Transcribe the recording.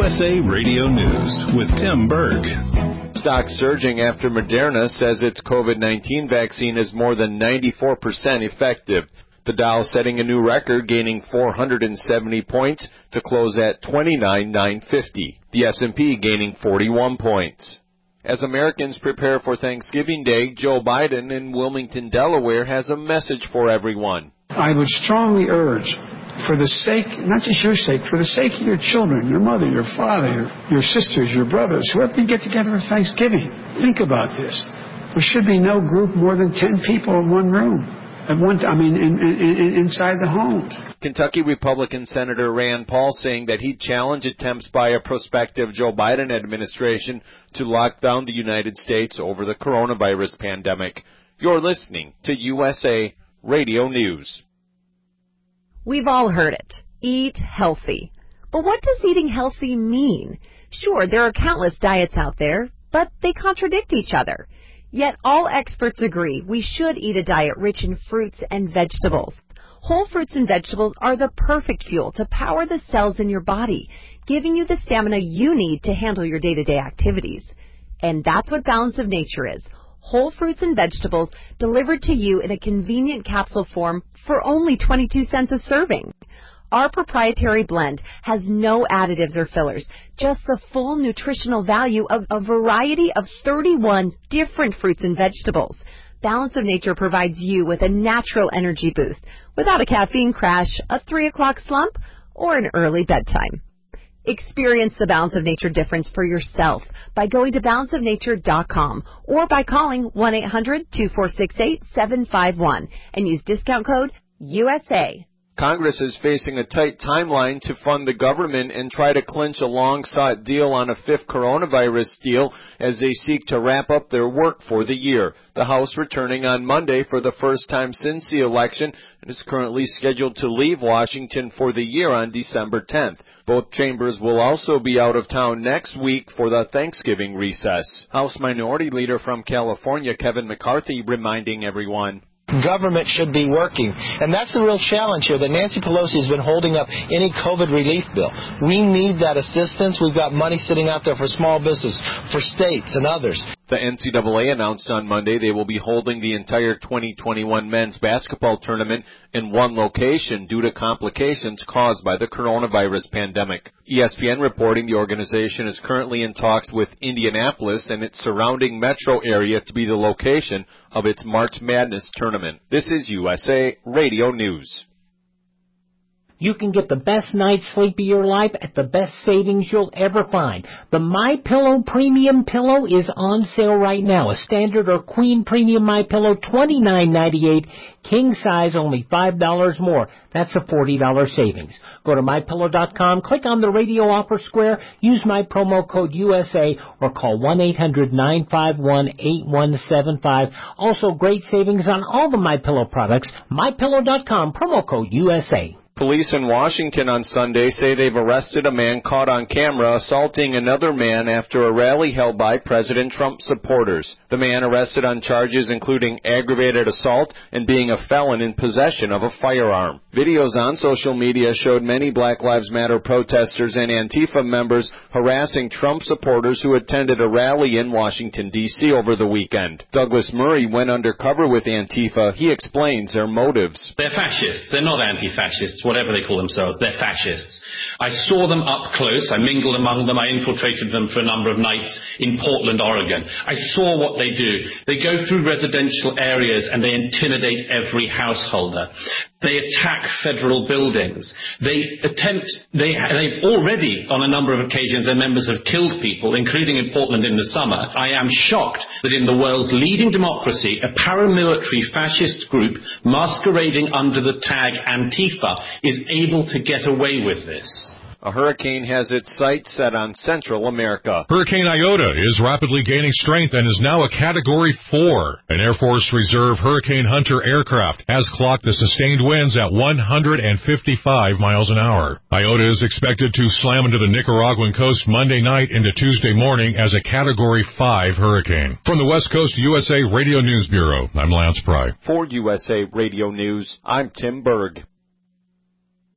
USA Radio News with Tim Berg. Stock surging after Moderna says its COVID-19 vaccine is more than 94% effective. The Dow setting a new record, gaining 470 points to close at 29,950. The S&P gaining 41 points. As Americans prepare for Thanksgiving Day, Joe Biden in Wilmington, Delaware, has a message for everyone. I would strongly urge, for the sake, not just your sake, for the sake of your children, your mother, your father, your sisters, your brothers, whoever you get together for Thanksgiving, think about this. There should be no group more than 10 people in one room. Inside the homes. Kentucky Republican Senator Rand Paul saying that he'd challenge attempts by a prospective Joe Biden administration to lock down the United States over the coronavirus pandemic. You're listening to USA Radio News. We've all heard it. Eat healthy. But what does eating healthy mean? Sure, there are countless diets out there, but they contradict each other. Yet all experts agree we should eat a diet rich in fruits and vegetables. Whole fruits and vegetables are the perfect fuel to power the cells in your body, giving you the stamina you need to handle your day-to-day activities. And that's what Balance of Nature is. Whole fruits and vegetables delivered to you in a convenient capsule form for only 22 cents a serving. Our proprietary blend has no additives or fillers, just the full nutritional value of a variety of 31 different fruits and vegetables. Balance of Nature provides you with a natural energy boost without a caffeine crash, a 3 o'clock slump, or an early bedtime. Experience the Balance of Nature difference for yourself by going to balanceofnature.com or by calling 1-800-2468-751 and use discount code USA. Congress is facing a tight timeline to fund the government and try to clinch a long-sought deal on a fifth coronavirus deal as they seek to wrap up their work for the year. The House returning on Monday for the first time since the election and is currently scheduled to leave Washington for the year on December 10th. Both chambers will also be out of town next week for the Thanksgiving recess. House Minority Leader from California, Kevin McCarthy, reminding everyone, government should be working. And that's the real challenge here, that Nancy Pelosi has been holding up any COVID relief bill. We need that assistance. We've got money sitting out there for small business, for states and others. The NCAA announced on Monday they will be holding the entire 2021 men's basketball tournament in one location due to complications caused by the coronavirus pandemic. ESPN reporting the organization is currently in talks with Indianapolis and its surrounding metro area to be the location of its March Madness tournament. This is USA Radio News. You can get the best night's sleep of your life at the best savings you'll ever find. The MyPillow Premium Pillow is on sale right now. A standard or queen premium MyPillow, $29.98. King size, only $5 more. That's a $40 savings. Go to MyPillow.com, click on the radio offer square, use my promo code USA, or call 1-800-951-8175. Also, great savings on all the MyPillow products. MyPillow.com, promo code USA. Police in Washington on Sunday say they've arrested a man caught on camera assaulting another man after a rally held by President Trump supporters. The man arrested on charges including aggravated assault and being a felon in possession of a firearm. Videos on social media showed many Black Lives Matter protesters and Antifa members harassing Trump supporters who attended a rally in Washington, D.C. over the weekend. Douglas Murray went undercover with Antifa. He explains their motives. They're fascists. They're not anti-fascists. Whatever they call themselves, they're fascists. I saw them up close. I mingled among them. I infiltrated them for a number of nights in Portland, Oregon. I saw what they do. They go through residential areas and they intimidate every householder. They attack federal buildings. They've already, on a number of occasions, their members have killed people, including in Portland in the summer. I am shocked that in the world's leading democracy, a paramilitary fascist group masquerading under the tag Antifa is able to get away with this. A hurricane has its sights set on Central America. Hurricane Iota is rapidly gaining strength and is now a Category 4. An Air Force Reserve Hurricane Hunter aircraft has clocked the sustained winds at 155 miles an hour. Iota is expected to slam into the Nicaraguan coast Monday night into Tuesday morning as a Category 5 hurricane. From the West Coast USA Radio News Bureau, I'm Lance Pry. For USA Radio News, I'm Tim Berg.